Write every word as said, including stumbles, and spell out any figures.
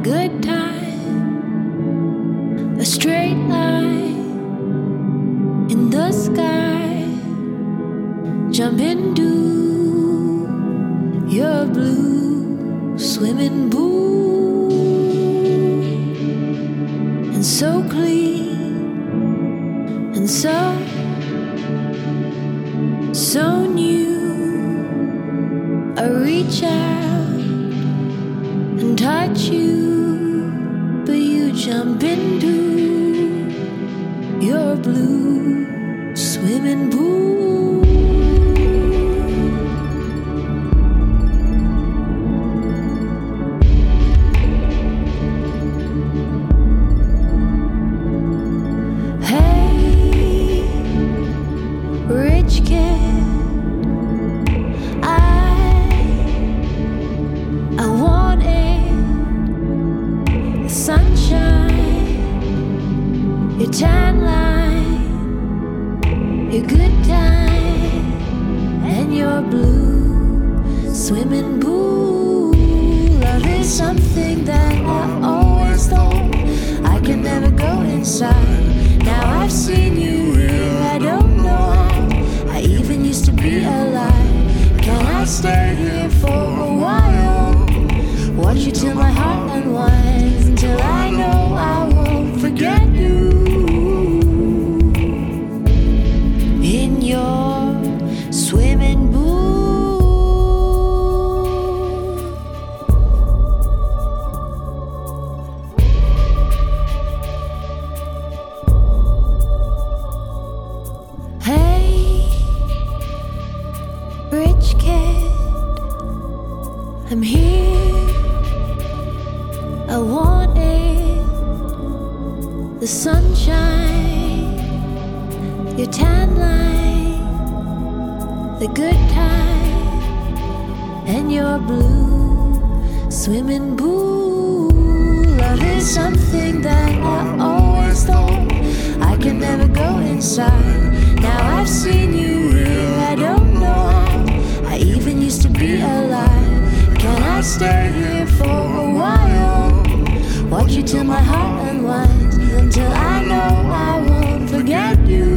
good time, a straight line in the sky. Jump into your blue swimming pool, and so clean and so, so new. I reach out and touch you, but you jump into your blue swimming pool. Hey, rich kid, I I want it, the sunshine, your tan line, your good time, and your blue swimming pool. Love is something that I've always thought I could never go inside. Now I've seen you here, I don't know how I even used to be alive. Can I stay here for a while? Watch you till my heart unwinds, until I know I won't forget you. In your swimming pool. Hey, rich kid, I'm here, I want it, the sunshine, your tan line, the good time, and your blue swimming pool. Love is something that I always thought I could never go inside. Now I've seen you here, I don't know how I even used to be alive. Can I stay here for a while? Watch you till my heart unwinds, until I know I won't forget you.